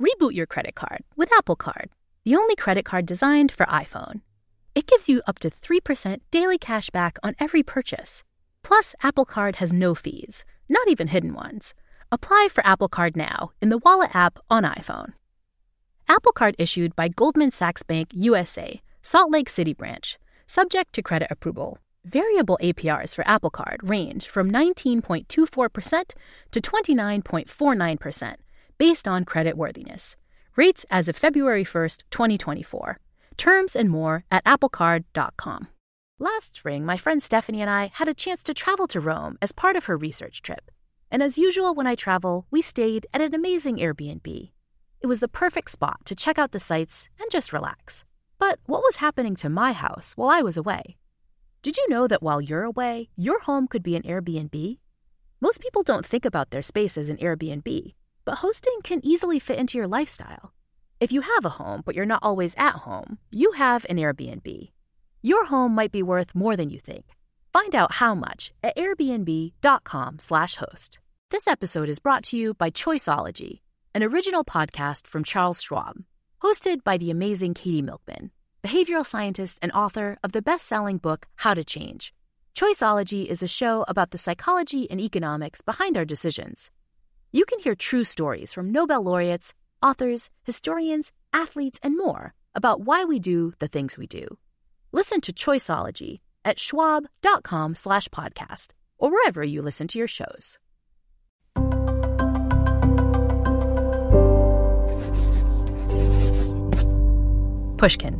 Reboot your credit card with Apple Card, the only credit card designed for iPhone. It gives you up to 3% daily cash back on every purchase. Plus, Apple Card has no fees, not even hidden ones. Apply for Apple Card now in the Wallet app on iPhone. Apple Card issued by Goldman Sachs Bank USA, Salt Lake City branch, subject to credit approval. Variable APRs for Apple Card range from 19.24% to 29.49%, based on creditworthiness. Rates as of February 1st, 2024. Terms and more at applecard.com. Last spring, my friend Stephanie and I had a chance to travel to Rome as part of her research trip. And as usual when I travel, we stayed at an amazing Airbnb. It was the perfect spot to check out the sights and just relax. But what was happening to my house while I was away? Did you know that while you're away, your home could be an Airbnb? Most people don't think about their space as an Airbnb, but hosting can easily fit into your lifestyle. If you have a home, but you're not always at home, you have an Airbnb. Your home might be worth more than you think. Find out how much at airbnb.com/host. This episode is brought to you by Choiceology, an original podcast from Charles Schwab, hosted by the amazing Katie Milkman, behavioral scientist and author of the best-selling book, How to Change. Choiceology is a show about the psychology and economics behind our decisions. You can hear true stories from Nobel laureates, authors, historians, athletes, and more about why we do the things we do. Listen to Choiceology at schwab.com/podcast or wherever you listen to your shows. Pushkin.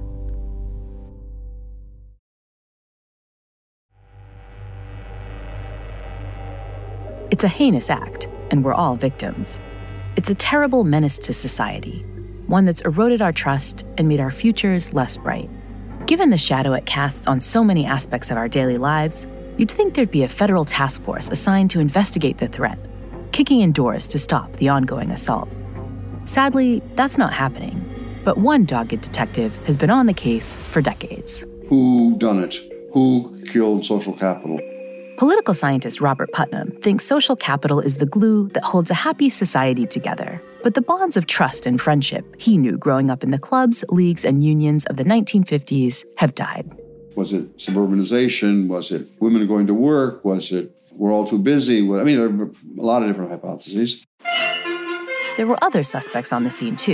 It's a heinous act, and we're all victims. It's a terrible menace to society, one that's eroded our trust and made our futures less bright. Given the shadow it casts on so many aspects of our daily lives, you'd think there'd be a federal task force assigned to investigate the threat, kicking in doors to stop the ongoing assault. Sadly, that's not happening, but one dogged detective has been on the case for decades. Who done it? Who killed social capital? Political scientist Robert Putnam thinks social capital is the glue that holds a happy society together. But the bonds of trust and friendship he knew growing up in the clubs, leagues, and unions of the 1950s have died. Was it suburbanization? Was it women going to work? Was it we're all too busy? I mean, there were a lot of different hypotheses. There were other suspects on the scene, too.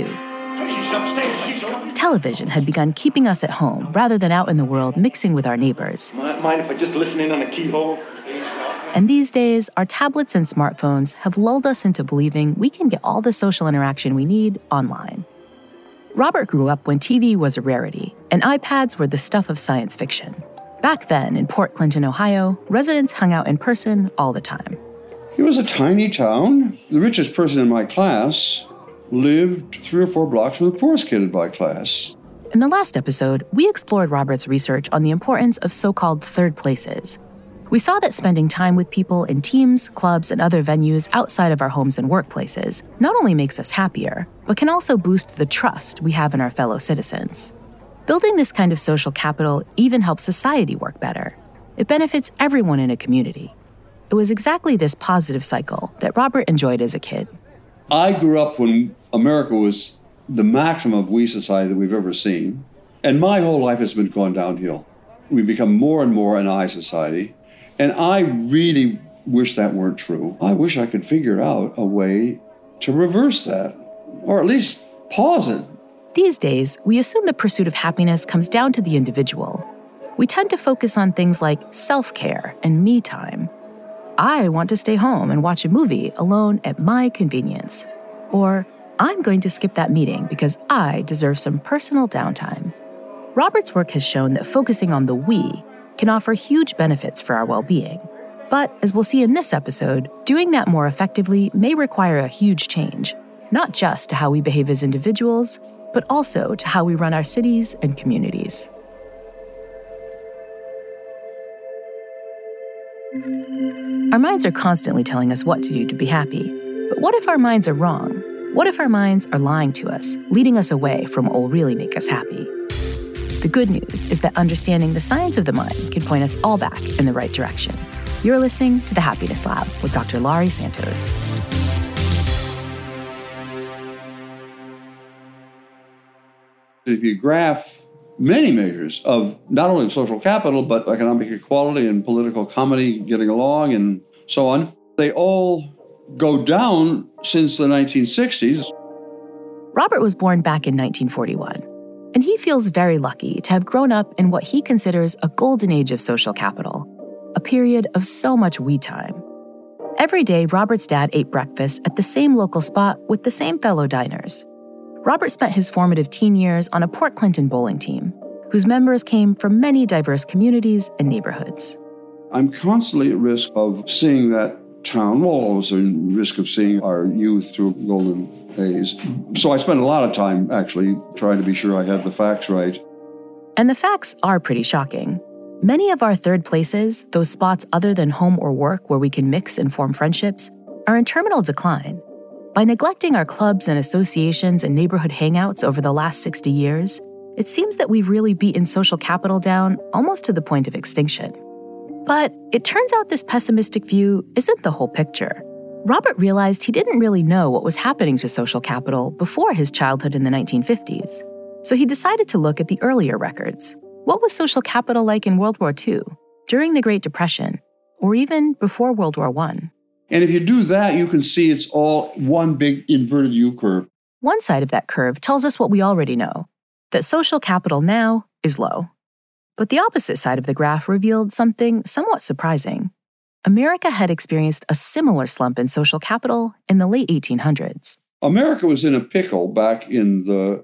Television had begun keeping us at home rather than out in the world mixing with our neighbors. Mind if I just listen in on a keyhole? And these days, our tablets and smartphones have lulled us into believing we can get all the social interaction we need online. Robert grew up when TV was a rarity, and iPads were the stuff of science fiction. Back then, in Port Clinton, Ohio, residents hung out in person all the time. It was a tiny town. The richest person in my class lived 3 or 4 blocks from the poorest kid in my class. In the last episode, we explored Robert's research on the importance of so-called third places. We saw that spending time with people in teams, clubs, and other venues outside of our homes and workplaces not only makes us happier, but can also boost the trust we have in our fellow citizens. Building this kind of social capital even helps society work better. It benefits everyone in a community. It was exactly this positive cycle that Robert enjoyed as a kid. I grew up when America was the maximum of we society that we've ever seen, and my whole life has been going downhill. We've become more and more an I society. And I really wish that weren't true. I wish I could figure out a way to reverse that, or at least pause it. These days, we assume the pursuit of happiness comes down to the individual. We tend to focus on things like self-care and me time. I want to stay home and watch a movie alone at my convenience. Or, I'm going to skip that meeting because I deserve some personal downtime. Robert's work has shown that focusing on the we can offer huge benefits for our well-being. But, as we'll see in this episode, doing that more effectively may require a huge change, not just to how we behave as individuals, but also to how we run our cities and communities. Our minds are constantly telling us what to do to be happy. But what if our minds are wrong? What if our minds are lying to us, leading us away from what will really make us happy? The good news is that understanding the science of the mind can point us all back in the right direction. You're listening to The Happiness Lab with Dr. Laurie Santos. If you graph many measures of not only social capital, but economic equality and political comity, getting along and so on, they all go down since the 1960s. Robert was born back in 1941, and he feels very lucky to have grown up in what he considers a golden age of social capital, a period of so much we time. Every day, Robert's dad ate breakfast at the same local spot with the same fellow diners. Robert spent his formative teen years on a Port Clinton bowling team, whose members came from many diverse communities and neighborhoods. I'm constantly at risk of seeing that town, all of us are at risk of seeing our youth through golden days. So I spent a lot of time actually trying to be sure I had the facts right. And the facts are pretty shocking. Many of our third places, those spots other than home or work where we can mix and form friendships, are in terminal decline. By neglecting our clubs and associations and neighborhood hangouts over the last 60 years, it seems that we've really beaten social capital down almost to the point of extinction. But it turns out this pessimistic view isn't the whole picture. Robert realized he didn't really know what was happening to social capital before his childhood in the 1950s. So he decided to look at the earlier records. What was social capital like in World War II, during the Great Depression, or even before World War I? And if you do that, you can see it's all one big inverted U curve. One side of that curve tells us what we already know, that social capital now is low. But the opposite side of the graph revealed something somewhat surprising. America had experienced a similar slump in social capital in the late 1800s. America was in a pickle back in the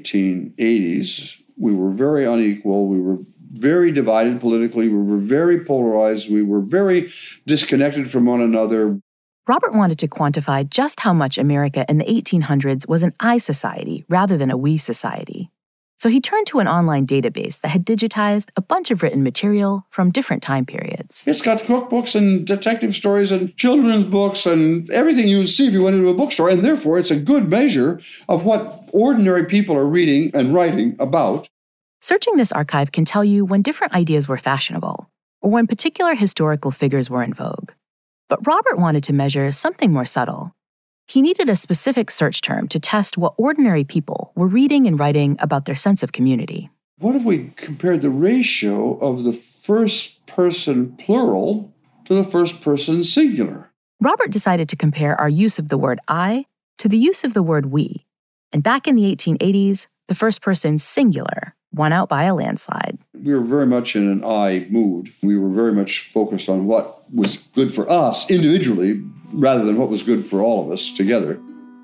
1880s. We were very unequal. We were very divided politically. We were very polarized. We were very disconnected from one another. Robert wanted to quantify just how much America in the 1800s was an I society rather than a we society. So he turned to an online database that had digitized a bunch of written material from different time periods. It's got cookbooks and detective stories and children's books and everything you would see if you went into a bookstore. And therefore, it's a good measure of what ordinary people are reading and writing about. Searching this archive can tell you when different ideas were fashionable, or when particular historical figures were in vogue. But Robert wanted to measure something more subtle. He needed a specific search term to test what ordinary people were reading and writing about their sense of community. What if we compared the ratio of the first person plural to the first person singular? Robert decided to compare our use of the word I to the use of the word we. And back in the 1880s, the first person singular won out by a landslide. We were very much in an I mood. We were very much focused on what was good for us individually rather than what was good for all of us together.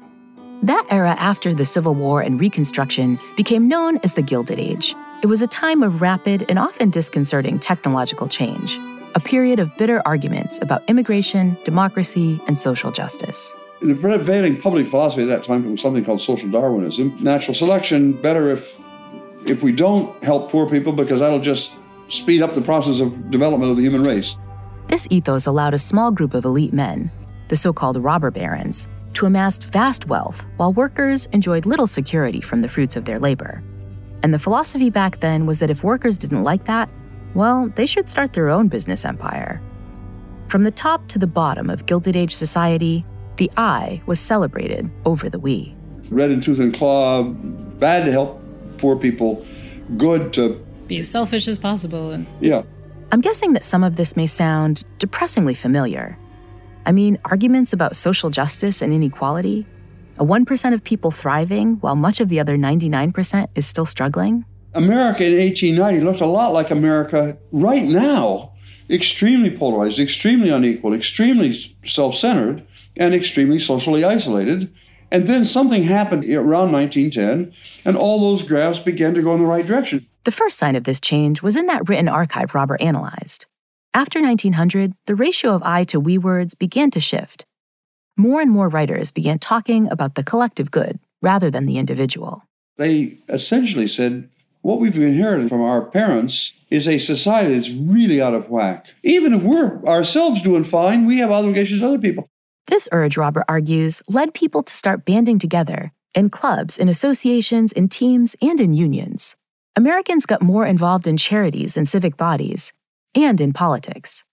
That era after the Civil War and Reconstruction became known as the Gilded Age. It was a time of rapid and often disconcerting technological change, a period of bitter arguments about immigration, democracy, and social justice. The prevailing public philosophy at that time was something called social Darwinism. Natural selection, better if we don't help poor people because that'll just speed up the process of development of the human race. This ethos allowed a small group of elite men, the so-called robber barons, to amass vast wealth while workers enjoyed little security from the fruits of their labor. And the philosophy back then was that if workers didn't like that, well, they should start their own business empire. From the top to the bottom of Gilded Age society, the I was celebrated over the we. Red in tooth and claw, bad to help poor people, good to be as selfish as possible. Yeah. I'm guessing that some of this may sound depressingly familiar. I mean, arguments about social justice and inequality, a 1% of people thriving while much of the other 99% is still struggling. America in 1890 looked a lot like America right now. Extremely polarized, extremely unequal, extremely self-centered, and extremely socially isolated. And then something happened around 1910, and all those graphs began to go in the right direction. The first sign of this change was in that written archive Robert analyzed. After 1900, the ratio of I to we words began to shift. More and more writers began talking about the collective good rather than the individual. They essentially said, what we've inherited from our parents is a society that's really out of whack. Even if we're ourselves doing fine, we have obligations to other people. This urge, Robert argues, led people to start banding together in clubs, in associations, in teams, and in unions. Americans got more involved in charities and civic bodies, and in politics.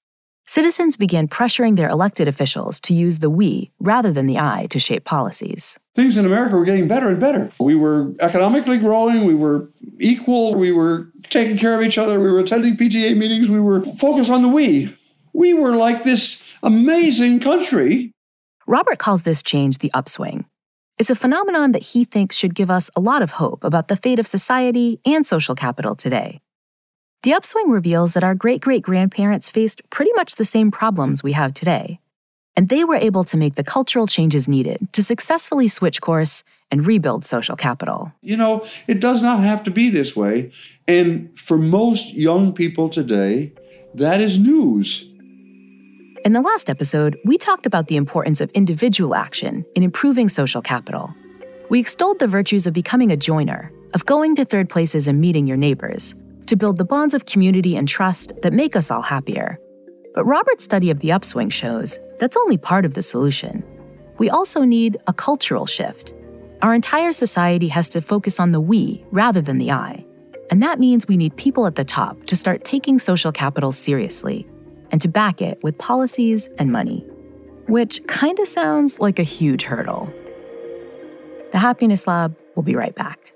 citizens began pressuring their elected officials to use the we rather than the I to shape policies. Things in America were getting better and better. We were economically growing, we were equal, we were taking care of each other, we were attending PTA meetings, we were focused on the we. We were like this amazing country. Robert calls this change the upswing. It's a phenomenon that he thinks should give us a lot of hope about the fate of society and social capital today. The upswing reveals that our great-great-grandparents faced pretty much the same problems we have today, and they were able to make the cultural changes needed to successfully switch course and rebuild social capital. You know, it does not have to be this way, and for most young people today, that is news. In the last episode, we talked about the importance of individual action in improving social capital. We extolled the virtues of becoming a joiner, of going to third places and meeting your neighbors, to build the bonds of community and trust that make us all happier. But Robert's study of the upswing shows that's only part of the solution. We also need a cultural shift. Our entire society has to focus on the we rather than the I. And that means we need people at the top to start taking social capital seriously and to back it with policies and money, which kind of sounds like a huge hurdle. The Happiness Lab will be right back.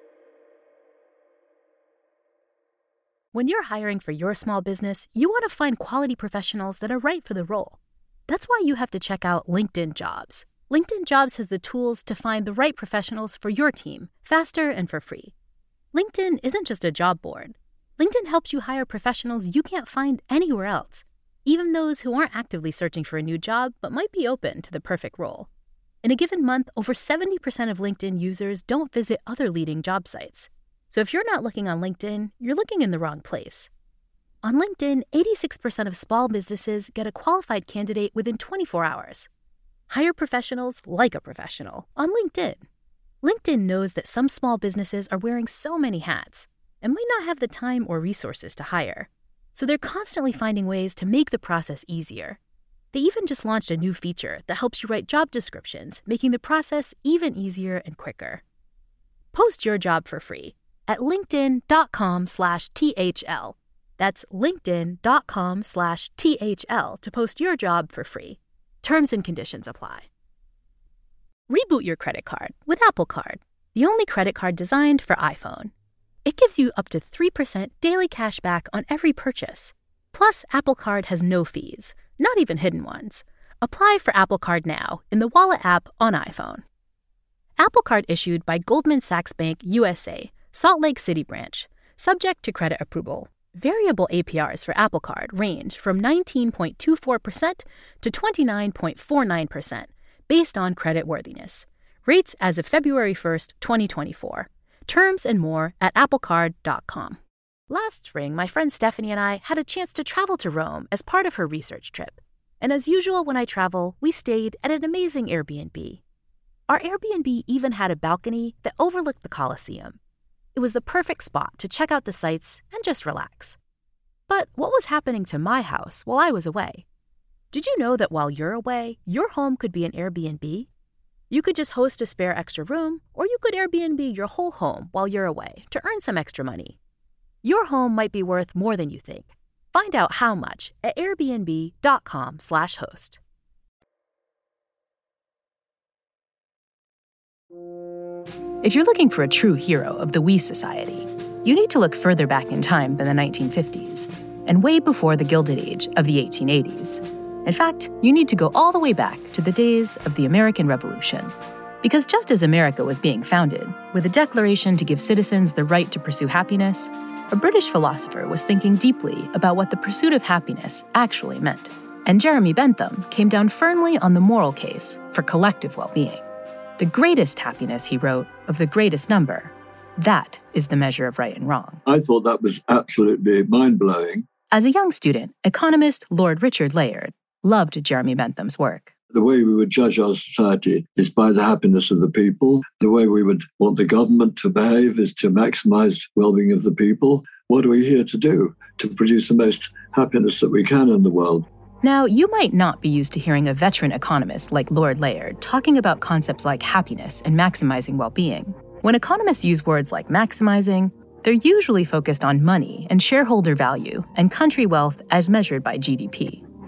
When you're hiring for your small business, you want to find quality professionals that are right for the role. That's why you have to check out LinkedIn Jobs. LinkedIn Jobs has the tools to find the right professionals for your team, faster and for free. LinkedIn isn't just a job board. LinkedIn helps you hire professionals you can't find anywhere else, even those who aren't actively searching for a new job but might be open to the perfect role. In a given month, over 70% of LinkedIn users don't visit other leading job sites. So if you're not looking on LinkedIn, you're looking in the wrong place. On LinkedIn, 86% of small businesses get a qualified candidate within 24 hours. Hire professionals like a professional on LinkedIn. LinkedIn knows that some small businesses are wearing so many hats and might not have the time or resources to hire. So they're constantly finding ways to make the process easier. They even just launched a new feature that helps you write job descriptions, making the process even easier and quicker. Post your job for free at linkedin.com/THL. That's linkedin.com/THL to post your job for free. Terms and conditions apply. Reboot your credit card with Apple Card, the only credit card designed for iPhone. It gives you up to 3% daily cash back on every purchase. Plus, Apple Card has no fees, not even hidden ones. Apply for Apple Card now in the Wallet app on iPhone. Apple Card issued by Goldman Sachs Bank USA, Salt Lake City branch, subject to credit approval. Variable APRs for Apple Card range from 19.24% to 29.49%, based on credit worthiness. Rates as of February 1st, 2024. Terms and more at applecard.com. Last spring, my friend Stephanie and I had a chance to travel to Rome as part of her research trip. And as usual when I travel, we stayed at an amazing Airbnb. Our Airbnb even had a balcony that overlooked the Colosseum. It was the perfect spot to check out the sights and just relax. But what was happening to my house while I was away? Did you know that while you're away, your home could be an Airbnb? You could just host a spare extra room, or you could Airbnb your whole home while you're away to earn some extra money. Your home might be worth more than you think. Find out how much at airbnb.com/host. If you're looking for a true hero of the we society, you need to look further back in time than the 1950s and way before the Gilded Age of the 1880s. In fact, you need to go all the way back to the days of the American Revolution. Because just as America was being founded, with a declaration to give citizens the right to pursue happiness, a British philosopher was thinking deeply about what the pursuit of happiness actually meant. And Jeremy Bentham came down firmly on the moral case for collective well-being. The greatest happiness, he wrote, of the greatest number, that is the measure of right and wrong. I thought that was absolutely mind-blowing. As a young student, economist Lord Richard Layard loved Jeremy Bentham's work. The way we would judge our society is by the happiness of the people. The way we would want the government to behave is to maximize well-being of the people. What are we here to do? To produce the most happiness that we can in the world. Now, you might not be used to hearing a veteran economist like Lord Layard talking about concepts like happiness and maximizing well-being. When economists use words like maximizing, they're usually focused on money and shareholder value and country wealth as measured by GDP.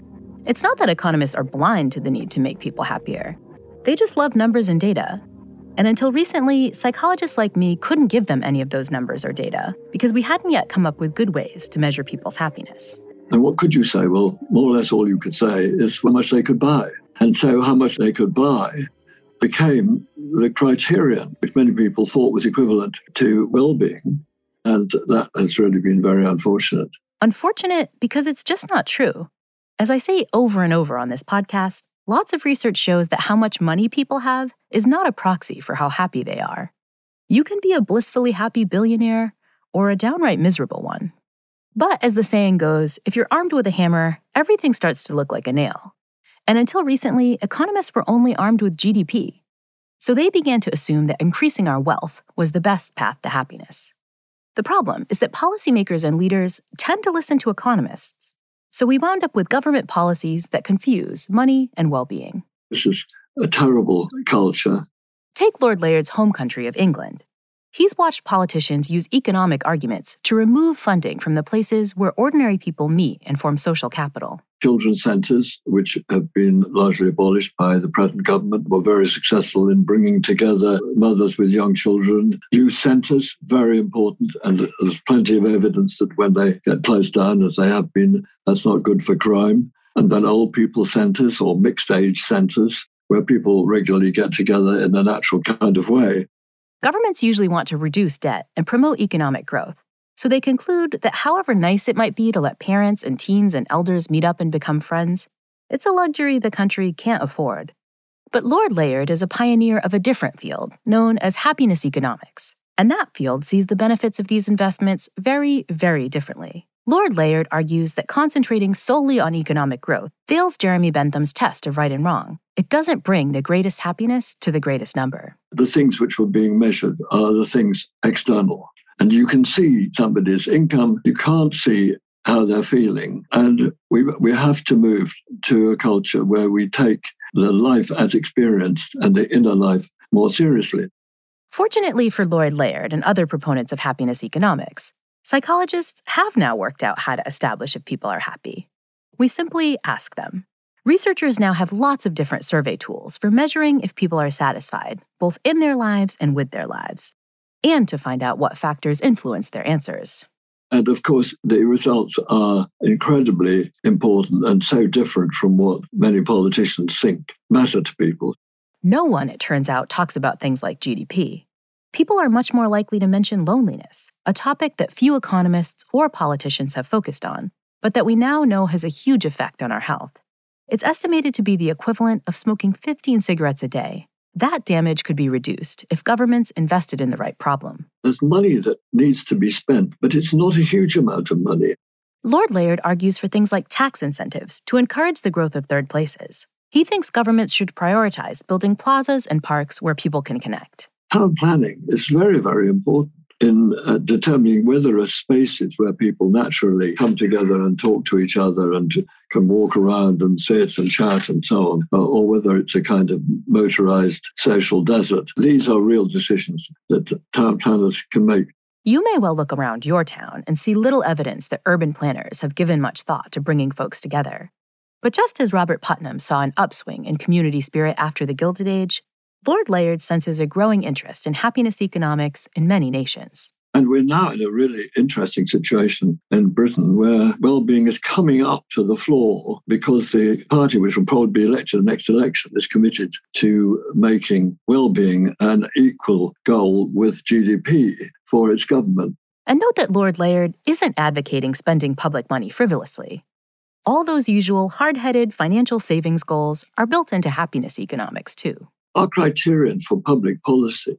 It's not that economists are blind to the need to make people happier. They just love numbers and data. And until recently, psychologists like me couldn't give them any of those numbers or data because we hadn't yet come up with good ways to measure people's happiness. And what could you say? Well, more or less all you could say is how much they could buy. And so how much they could buy became the criterion which many people thought was equivalent to well-being. And that has really been very unfortunate. Unfortunate because it's just not true. As I say over and over on this podcast, lots of research shows that how much money people have is not a proxy for how happy they are. You can be a blissfully happy billionaire or a downright miserable one. But as the saying goes, if you're armed with a hammer, everything starts to look like a nail. And until recently, economists were only armed with GDP. So they began to assume that increasing our wealth was the best path to happiness. The problem is that policymakers and leaders tend to listen to economists. So we wound up with government policies that confuse money and well-being. This is a terrible culture. Take Lord Layard's home country of England. He's watched politicians use economic arguments to remove funding from the places where ordinary people meet and form social capital. Children's centres, which have been largely abolished by the present government, were very successful in bringing together mothers with young children. Youth centres, very important, and there's plenty of evidence that when they get closed down, as they have been, that's not good for crime. And then old people centres or mixed-age centres, where people regularly get together in a natural kind of way. Governments usually want to reduce debt and promote economic growth. So they conclude that however nice it might be to let parents and teens and elders meet up and become friends, it's a luxury the country can't afford. But Lord Layard is a pioneer of a different field, known as happiness economics. And that field sees the benefits of these investments very, very differently. Lord Layard argues that concentrating solely on economic growth fails Jeremy Bentham's test of right and wrong. It doesn't bring the greatest happiness to the greatest number. The things which were being measured are the things external. And you can see somebody's income, you can't see how they're feeling. And we have to move to a culture where we take the life as experienced and the inner life more seriously. Fortunately for Lord Layard and other proponents of happiness economics, psychologists have now worked out how to establish if people are happy. We simply ask them. Researchers now have lots of different survey tools for measuring if people are satisfied, both in their lives and with their lives, and to find out what factors influence their answers. And of course, the results are incredibly important and so different from what many politicians think matter to people. No one, it turns out, talks about things like GDP. People are much more likely to mention loneliness, a topic that few economists or politicians have focused on, but that we now know has a huge effect on our health. It's estimated to be the equivalent of smoking 15 cigarettes a day. That damage could be reduced if governments invested in the right problem. There's money that needs to be spent, but it's not a huge amount of money. Lord Layard argues for things like tax incentives to encourage the growth of third places. He thinks governments should prioritize building plazas and parks where people can connect. Town planning is very, very important in determining whether there are spaces where people naturally come together and talk to each other and can walk around and sit and chat and so on, or whether it's a kind of motorized social desert. These are real decisions that town planners can make. You may well look around your town and see little evidence that urban planners have given much thought to bringing folks together. But just as Robert Putnam saw an upswing in community spirit after the Gilded Age, Lord Layard senses a growing interest in happiness economics in many nations. And we're now in a really interesting situation in Britain where well-being is coming up to the floor because the party which will probably be elected in the next election is committed to making well-being an equal goal with GDP for its government. And note that Lord Layard isn't advocating spending public money frivolously. All those usual hard-headed financial savings goals are built into happiness economics too. Our criterion for public policy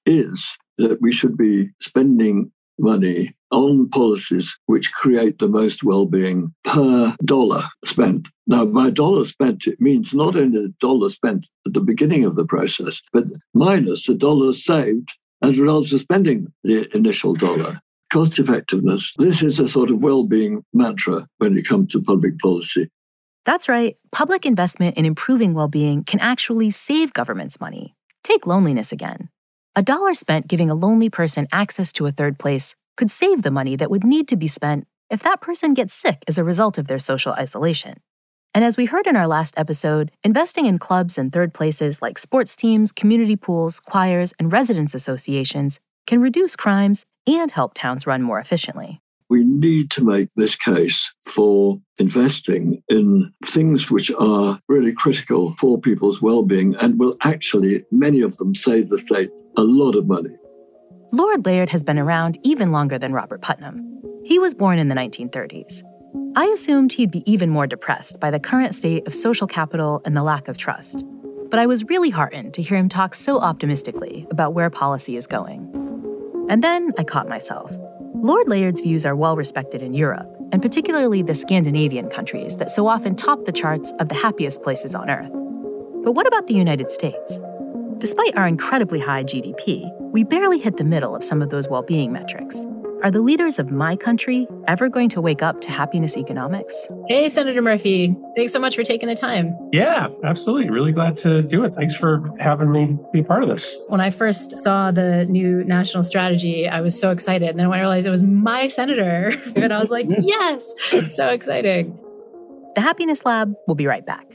is that we should be spending money on policies which create the most well-being per dollar spent. Now, by dollar spent, it means not only the dollar spent at the beginning of the process, but minus the dollars saved as a result of spending the initial dollar. Cost effectiveness, this is a sort of well-being mantra when it comes to public policy. That's right. Public investment in improving well-being can actually save governments money. Take loneliness again. $1 spent giving a lonely person access to a third place could save the money that would need to be spent if that person gets sick as a result of their social isolation. And as we heard in our last episode, investing in clubs and third places like sports teams, community pools, choirs, and residents associations can reduce crimes and help towns run more efficiently. We need to make this case for investing in things which are really critical for people's well-being and will actually, many of them, save the state a lot of money. Lord Layard has been around even longer than Robert Putnam. He was born in the 1930s. I assumed he'd be even more depressed by the current state of social capital and the lack of trust. But I was really heartened to hear him talk so optimistically about where policy is going. And then I caught myself. Lord Layard's views are well respected in Europe, and particularly the Scandinavian countries that so often top the charts of the happiest places on Earth. But what about the United States? Despite our incredibly high GDP, we barely hit the middle of some of those well-being metrics. Are the leaders of my country ever going to wake up to happiness economics? Hey, Senator Murphy. Thanks so much for taking the time. Yeah, absolutely. Really glad to do it. Thanks for having me be part of this. When I first saw the new national strategy, I was so excited. And then when I realized it was my senator, and I was like, yes, it's so exciting. The Happiness Lab will be right back.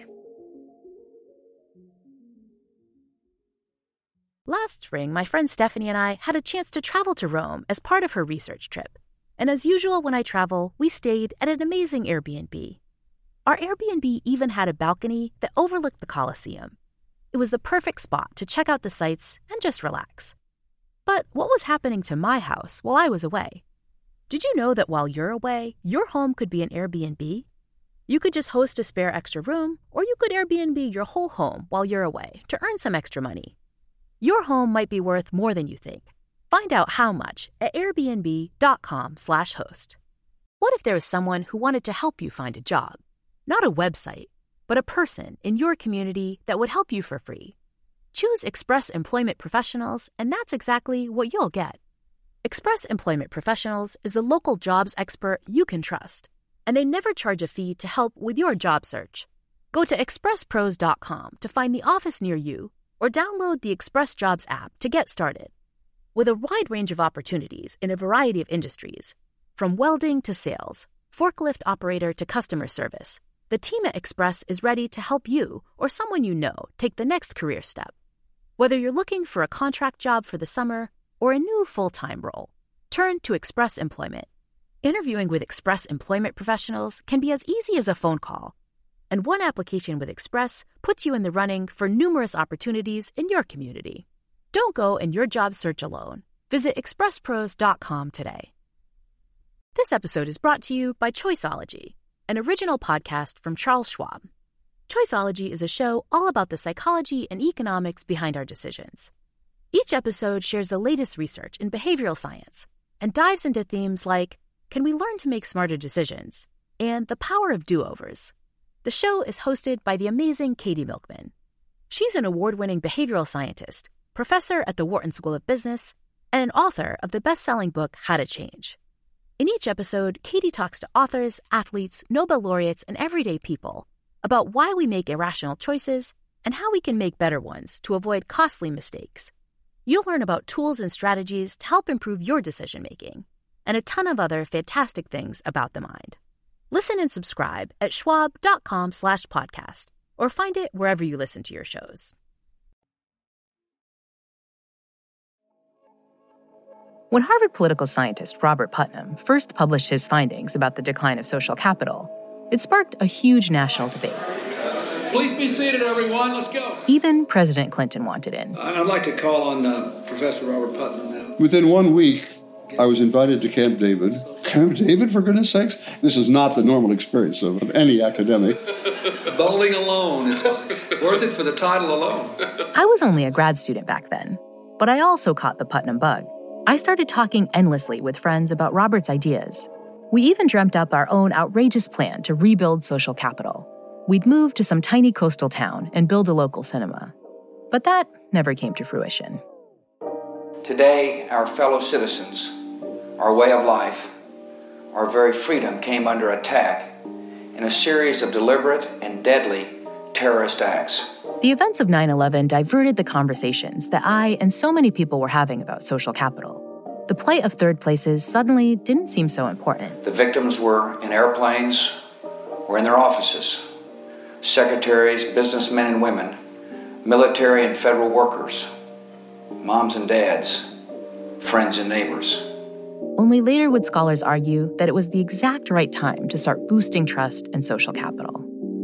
Last spring, my friend Stephanie and I had a chance to travel to Rome as part of her research trip. And as usual, when I travel, we stayed at an amazing Airbnb. Our Airbnb even had a balcony that overlooked the Colosseum. It was the perfect spot to check out the sights and just relax. But what was happening to my house while I was away? Did you know that while you're away, your home could be an Airbnb? You could just host a spare extra room, or you could Airbnb your whole home while you're away to earn some extra money. Your home might be worth more than you think. Find out how much at airbnb.com/host. What if there was someone who wanted to help you find a job? Not a website, but a person in your community that would help you for free. Choose Express Employment Professionals, and that's exactly what you'll get. Express Employment Professionals is the local jobs expert you can trust, and they never charge a fee to help with your job search. Go to expresspros.com to find the office near you, or download the Express Jobs app to get started. With a wide range of opportunities in a variety of industries, from welding to sales, forklift operator to customer service, the team at Express is ready to help you or someone you know take the next career step. Whether you're looking for a contract job for the summer or a new full-time role, turn to Express Employment. Interviewing with Express Employment Professionals can be as easy as a phone call. And one application with Express puts you in the running for numerous opportunities in your community. Don't go in your job search alone. Visit expresspros.com today. This episode is brought to you by Choiceology, an original podcast from Charles Schwab. Choiceology is a show all about the psychology and economics behind our decisions. Each episode shares the latest research in behavioral science and dives into themes like, can we learn to make smarter decisions? And the power of do-overs. The show is hosted by the amazing Katie Milkman. She's an award-winning behavioral scientist, professor at the Wharton School of Business, and an author of the best-selling book, How to Change. In each episode, Katie talks to authors, athletes, Nobel laureates, and everyday people about why we make irrational choices and how we can make better ones to avoid costly mistakes. You'll learn about tools and strategies to help improve your decision-making, and a ton of other fantastic things about the mind. Listen and subscribe at schwab.com/podcast or find it wherever you listen to your shows. When Harvard political scientist Robert Putnam first published his findings about the decline of social capital, it sparked a huge national debate. Please be seated, everyone. Let's go. Even President Clinton wanted in. I'd like to call on Professor Robert Putnam now. Within 1 week, I was invited to Camp David. Camp David, for goodness sakes? This is not the normal experience of any academic. Bowling alone. It's worth it for the title alone. I was only a grad student back then, but I also caught the Putnam bug. I started talking endlessly with friends about Robert's ideas. We even dreamt up our own outrageous plan to rebuild social capital. We'd move to some tiny coastal town and build a local cinema. But that never came to fruition. Today, our fellow citizens, our way of life, our very freedom came under attack in a series of deliberate and deadly terrorist acts. The events of 9/11 diverted the conversations that I and so many people were having about social capital. The plight of third places suddenly didn't seem so important. The victims were in airplanes or in their offices, secretaries, businessmen and women, military and federal workers, moms and dads, friends and neighbors. Only later would scholars argue that it was the exact right time to start boosting trust and social capital.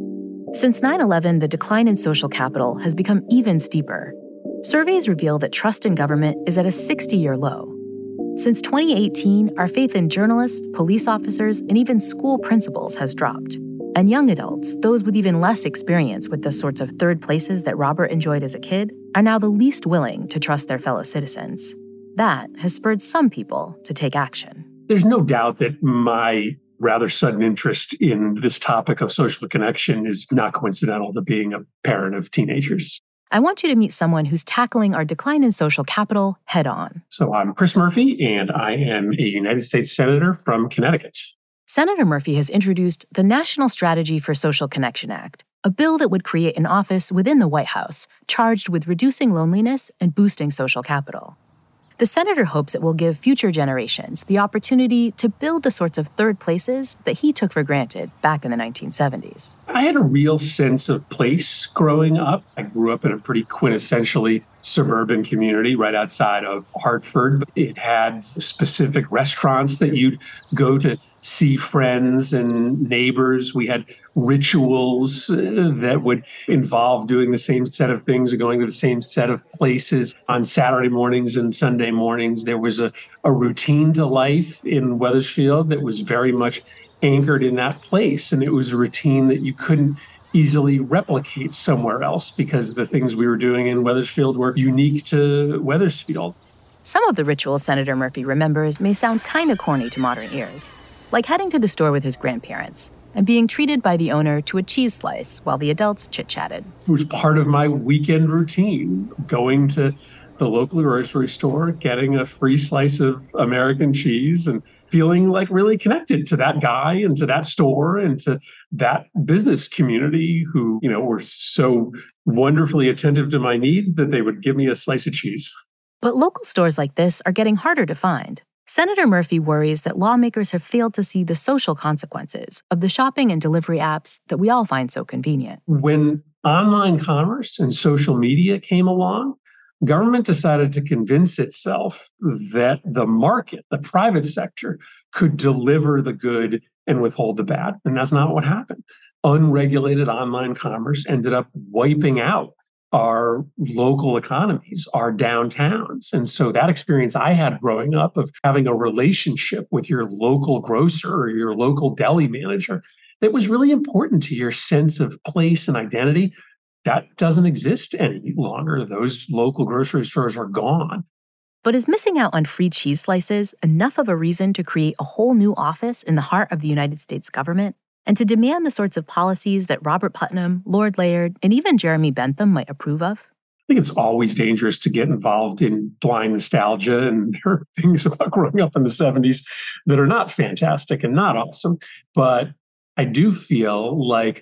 Since 9/11, the decline in social capital has become even steeper. Surveys reveal that trust in government is at a 60-year low. Since 2018, our faith in journalists, police officers, and even school principals has dropped. And young adults, those with even less experience with the sorts of third places that Robert enjoyed as a kid, are now the least willing to trust their fellow citizens. That has spurred some people to take action. There's no doubt that my rather sudden interest in this topic of social connection is not coincidental to being a parent of teenagers. I want you to meet someone who's tackling our decline in social capital head on. So I'm Chris Murphy, and I am a United States Senator from Connecticut. Senator Murphy has introduced the National Strategy for Social Connection Act, a bill that would create an office within the White House charged with reducing loneliness and boosting social capital. The senator hopes it will give future generations the opportunity to build the sorts of third places that he took for granted back in the 1970s. I had a real sense of place growing up. I grew up in a pretty quintessentially suburban community right outside of Hartford. It had specific restaurants that you'd go to see friends and neighbors. We had rituals that would involve doing the same set of things or going to the same set of places on Saturday mornings and Sunday mornings. There was a routine to life in Wethersfield that was very much anchored in that place. And it was a routine that you couldn't easily replicate somewhere else because the things we were doing in Wethersfield were unique to Wethersfield. Some of the rituals Senator Murphy remembers may sound kind of corny to modern ears, like heading to the store with his grandparents and being treated by the owner to a cheese slice while the adults chit-chatted. It was part of my weekend routine, going to the local grocery store, getting a free slice of American cheese and feeling like really connected to that guy and to that store and to that business community who, were so wonderfully attentive to my needs that they would give me a slice of cheese. But local stores like this are getting harder to find. Senator Murphy worries that lawmakers have failed to see the social consequences of the shopping and delivery apps that we all find so convenient. When online commerce and social media came along, government decided to convince itself that the market, the private sector, could deliver the good and withhold the bad. And that's not what happened. Unregulated online commerce ended up wiping out our local economies, our downtowns. And so that experience I had growing up of having a relationship with your local grocer or your local deli manager that was really important to your sense of place and identity, that doesn't exist any longer. Those local grocery stores are gone. But is missing out on free cheese slices enough of a reason to create a whole new office in the heart of the United States government and to demand the sorts of policies that Robert Putnam, Lord Laird, and even Jeremy Bentham might approve of? I think it's always dangerous to get involved in blind nostalgia, and there are things about growing up in the 70s that are not fantastic and not awesome. But I do feel like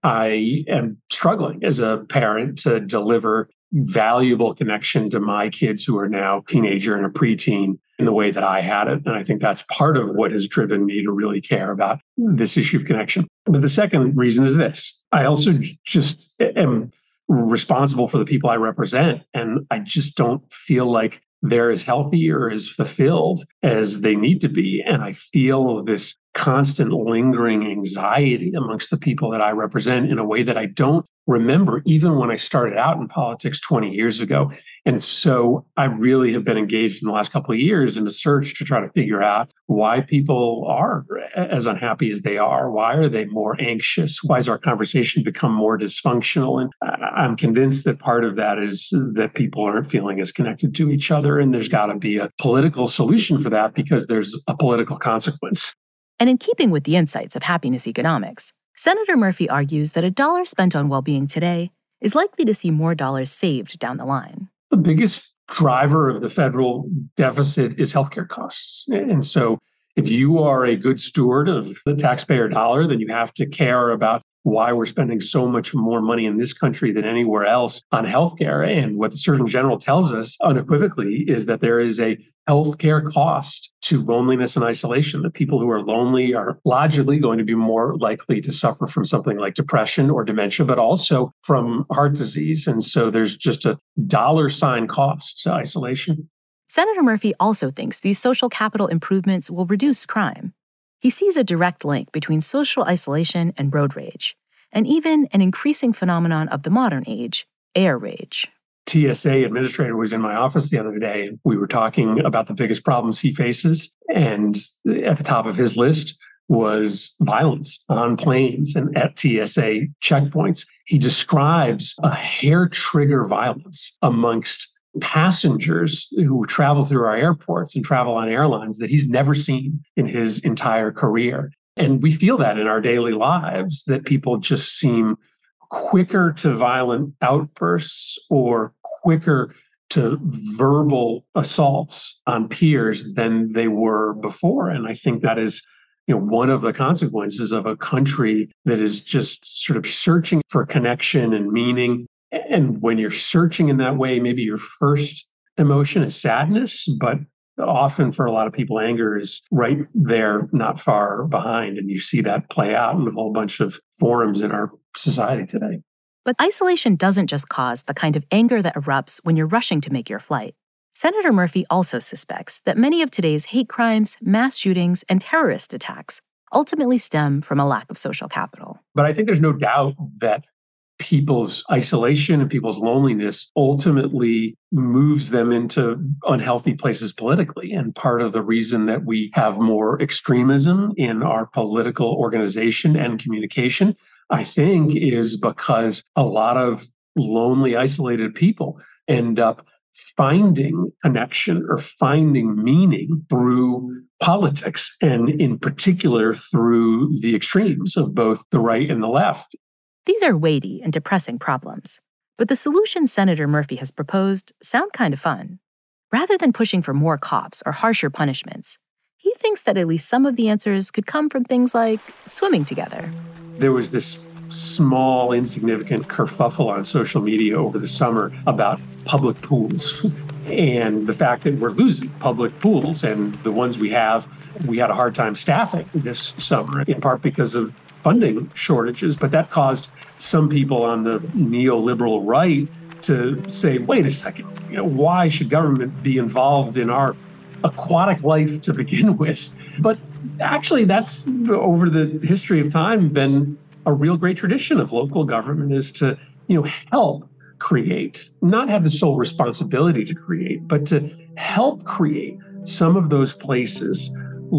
I am struggling as a parent to deliver valuable connection to my kids who are now teenager and a preteen in the way that I had it. And I think that's part of what has driven me to really care about this issue of connection. But the second reason is this. I also just am responsible for the people I represent. And I just don't feel like they're as healthy or as fulfilled as they need to be. And I feel this constant lingering anxiety amongst the people that I represent in a way that I don't remember even when I started out in politics 20 years ago. And so I really have been engaged in the last couple of years in a search to try to figure out why people are as unhappy as they are. Why are they more anxious? Why has our conversation become more dysfunctional? And I'm convinced that part of that is that people aren't feeling as connected to each other. And there's got to be a political solution for that because there's a political consequence. And in keeping with the insights of happiness economics, Senator Murphy argues that a dollar spent on well-being today is likely to see more dollars saved down the line. The biggest driver of the federal deficit is healthcare costs. And so if you are a good steward of the taxpayer dollar, then you have to care about why we're spending so much more money in this country than anywhere else on healthcare. And what the Surgeon General tells us unequivocally is that there is a healthcare cost to loneliness and isolation. That people who are lonely are logically going to be more likely to suffer from something like depression or dementia, but also from heart disease. And so there's just a dollar sign cost to isolation. Senator Murphy also thinks these social capital improvements will reduce crime. He sees a direct link between social isolation and road rage, and even an increasing phenomenon of the modern age, air rage. TSA administrator was in my office the other day, and we were talking about the biggest problems he faces. And at the top of his list was violence on planes and at TSA checkpoints. He describes a hair trigger violence amongst passengers who travel through our airports and travel on airlines that he's never seen in his entire career. And we feel that in our daily lives, that people just seem quicker to violent outbursts or quicker to verbal assaults on peers than they were before. And I think that is, one of the consequences of a country that is just sort of searching for connection and meaning. And when you're searching in that way, maybe your first emotion is sadness, but often for a lot of people, anger is right there, not far behind. And you see that play out in a whole bunch of forums in our society today. But isolation doesn't just cause the kind of anger that erupts when you're rushing to make your flight. Senator Murphy also suspects that many of today's hate crimes, mass shootings, and terrorist attacks ultimately stem from a lack of social capital. But I think there's no doubt that people's isolation and people's loneliness ultimately moves them into unhealthy places politically. And part of the reason that we have more extremism in our political organization and communication, I think, is because a lot of lonely, isolated people end up finding connection or finding meaning through politics, and in particular through the extremes of both the right and the left. These are weighty and depressing problems, but the solutions Senator Murphy has proposed sound kind of fun. Rather than pushing for more cops or harsher punishments, he thinks that at least some of the answers could come from things like swimming together. There was this small, insignificant kerfuffle on social media over the summer about public pools and the fact that we're losing public pools, and the ones we had a hard time staffing this summer, in part because of funding shortages. But that caused some people on the neoliberal right to say, wait a second, why should government be involved in our aquatic life to begin with? But actually, that's over the history of time been a real great tradition of local government, is to, help create, not have the sole responsibility to create, but to help create some of those places,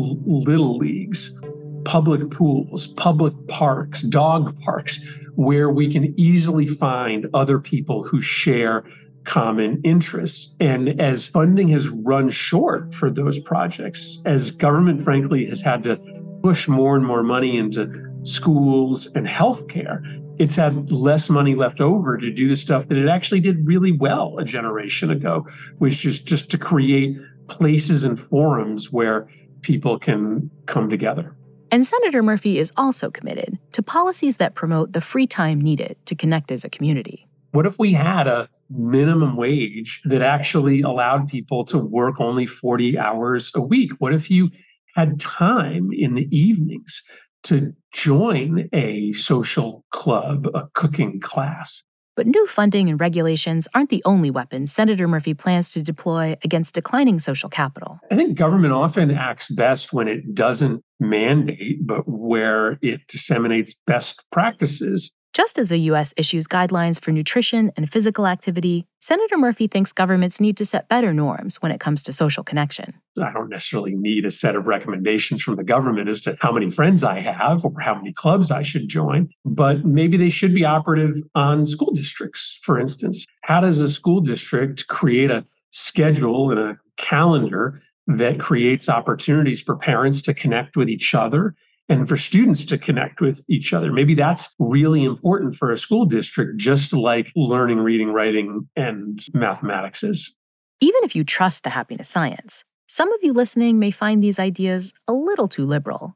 little leagues, public pools, public parks, dog parks, where we can easily find other people who share common interests. And as funding has run short for those projects, as government, frankly, has had to push more and more money into schools and healthcare, it's had less money left over to do the stuff that it actually did really well a generation ago, which is just to create places and forums where people can come together. And Senator Murphy is also committed to policies that promote the free time needed to connect as a community. What if we had a minimum wage that actually allowed people to work only 40 hours a week? What if you had time in the evenings to join a social club, a cooking class? But new funding and regulations aren't the only weapons Senator Murphy plans to deploy against declining social capital. I think government often acts best when it doesn't mandate, but where it disseminates best practices. Just as the U.S. issues guidelines for nutrition and physical activity, Senator Murphy thinks governments need to set better norms when it comes to social connection. I don't necessarily need a set of recommendations from the government as to how many friends I have or how many clubs I should join, but maybe they should be operative on school districts, for instance. How does a school district create a schedule and a calendar that creates opportunities for parents to connect with each other and for students to connect with each other? Maybe that's really important for a school district, just like learning, reading, writing, and mathematics is. Even if you trust the happiness science, some of you listening may find these ideas a little too liberal.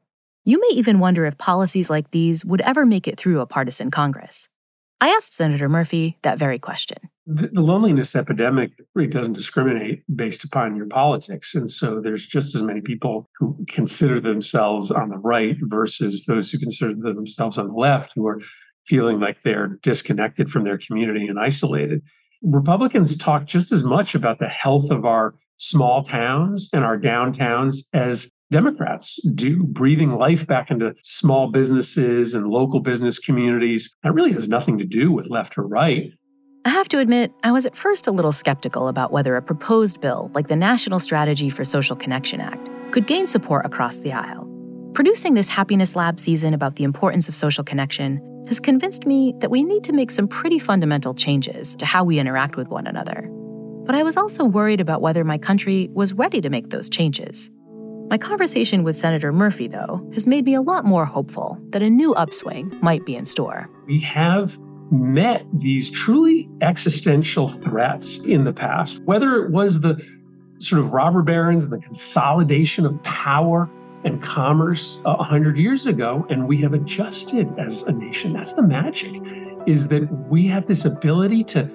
You may even wonder if policies like these would ever make it through a partisan Congress. I asked Senator Murphy that very question. The loneliness epidemic really doesn't discriminate based upon your politics. And so there's just as many people who consider themselves on the right versus those who consider themselves on the left who are feeling like they're disconnected from their community and isolated. Republicans talk just as much about the health of our small towns and our downtowns as Democrats do, breathing life back into small businesses and local business communities. That really has nothing to do with left or right. I have to admit, I was at first a little skeptical about whether a proposed bill like the National Strategy for Social Connection Act could gain support across the aisle. Producing this Happiness Lab season about the importance of social connection has convinced me that we need to make some pretty fundamental changes to how we interact with one another. But I was also worried about whether my country was ready to make those changes. My conversation with Senator Murphy, though, has made me a lot more hopeful that a new upswing might be in store. We have met these truly existential threats in the past, whether it was the sort of robber barons and the consolidation of power and commerce 100 years ago, and we have adjusted as a nation. That's the magic, is that we have this ability to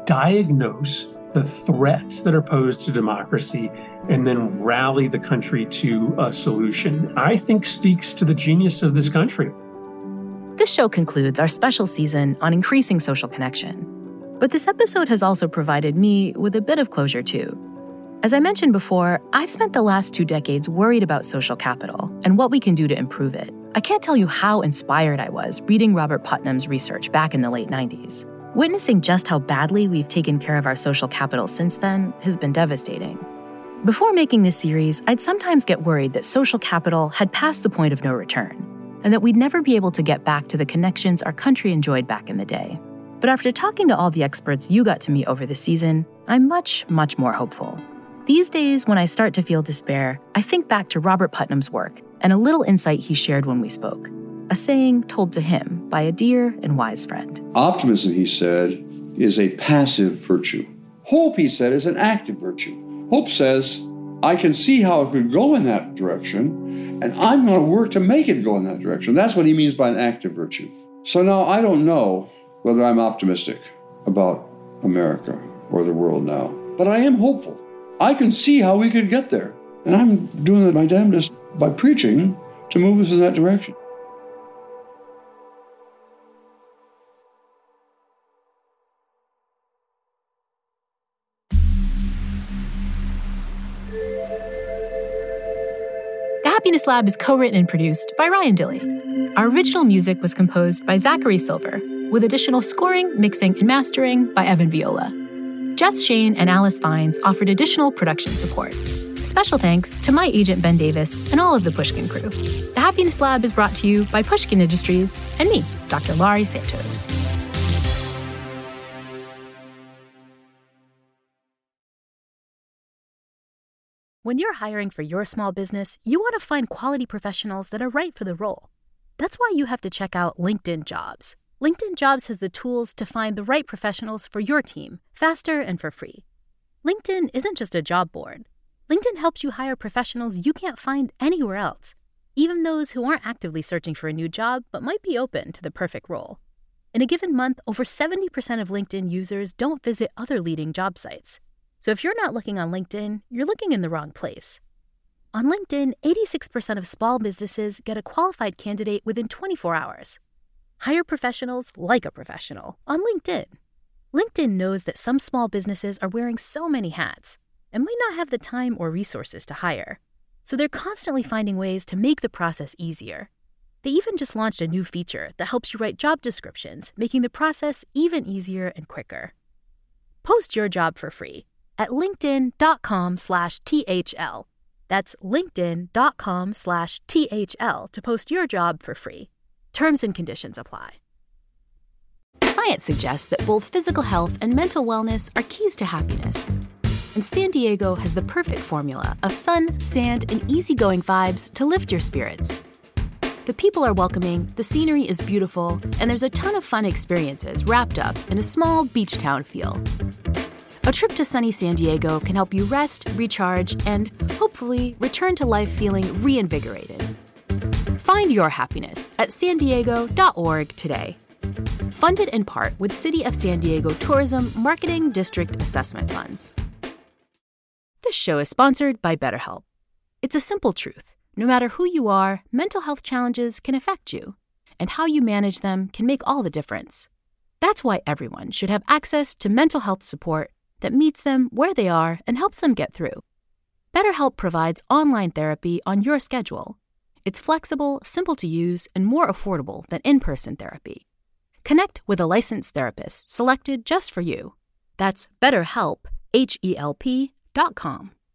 diagnose the threats that are posed to democracy and then rally the country to a solution. I think speaks to the genius of this country. This show concludes our special season on increasing social connection. But this episode has also provided me with a bit of closure, too. As I mentioned before, I've spent the last 2 decades worried about social capital and what we can do to improve it. I can't tell you how inspired I was reading Robert Putnam's research back in the late 90s. Witnessing just how badly we've taken care of our social capital since then has been devastating. Before making this series, I'd sometimes get worried that social capital had passed the point of no return, and that we'd never be able to get back to the connections our country enjoyed back in the day. But after talking to all the experts you got to meet over the season, I'm much, much more hopeful. These days, when I start to feel despair, I think back to Robert Putnam's work and a little insight he shared when we spoke, a saying told to him by a dear and wise friend. Optimism, he said, is a passive virtue. Hope, he said, is an active virtue. Hope says, I can see how it could go in that direction, and I'm going to work to make it go in that direction. That's what he means by an active virtue. So now I don't know whether I'm optimistic about America or the world now, but I am hopeful. I can see how we could get there, and I'm doing my damnedest by preaching to move us in that direction. The Happiness Lab is co-written and produced by Ryan Dilley. Our original music was composed by Zachary Silver, with additional scoring, mixing, and mastering by Evan Viola. Jess Shane and Alice Vines offered additional production support. Special thanks to my agent Ben Davis and all of the Pushkin crew. The Happiness Lab is brought to you by Pushkin Industries and me, Dr. Laurie Santos. When you're hiring for your small business, you want to find quality professionals that are right for the role. That's why you have to check out LinkedIn Jobs. LinkedIn Jobs has the tools to find the right professionals for your team, faster and for free. LinkedIn isn't just a job board. LinkedIn helps you hire professionals you can't find anywhere else, even those who aren't actively searching for a new job but might be open to the perfect role. In a given month, over 70% of LinkedIn users don't visit other leading job sites. So if you're not looking on LinkedIn, you're looking in the wrong place. On LinkedIn, 86% of small businesses get a qualified candidate within 24 hours. Hire professionals like a professional on LinkedIn. LinkedIn knows that some small businesses are wearing so many hats and might not have the time or resources to hire. So they're constantly finding ways to make the process easier. They even just launched a new feature that helps you write job descriptions, making the process even easier and quicker. Post your job for free at linkedin.com/THL. That's linkedin.com/THL to post your job for free. Terms and conditions apply. Science suggests that both physical health and mental wellness are keys to happiness. And San Diego has the perfect formula of sun, sand, and easygoing vibes to lift your spirits. The people are welcoming, the scenery is beautiful, and there's a ton of fun experiences wrapped up in a small beach town feel. A trip to sunny San Diego can help you rest, recharge, and hopefully return to life feeling reinvigorated. Find Find your happiness at sandiego.org today. Funded in part with City of San Diego Tourism Marketing District Assessment Funds. This show is sponsored by BetterHelp. It's a simple truth. No matter who you are, mental health challenges can affect you, and how you manage them can make all the difference. That's why everyone should have access to mental health support that meets them where they are and helps them get through. BetterHelp provides online therapy on your schedule. It's flexible, simple to use, and more affordable than in-person therapy. Connect with a licensed therapist selected just for you. That's BetterHelp, HELP.com.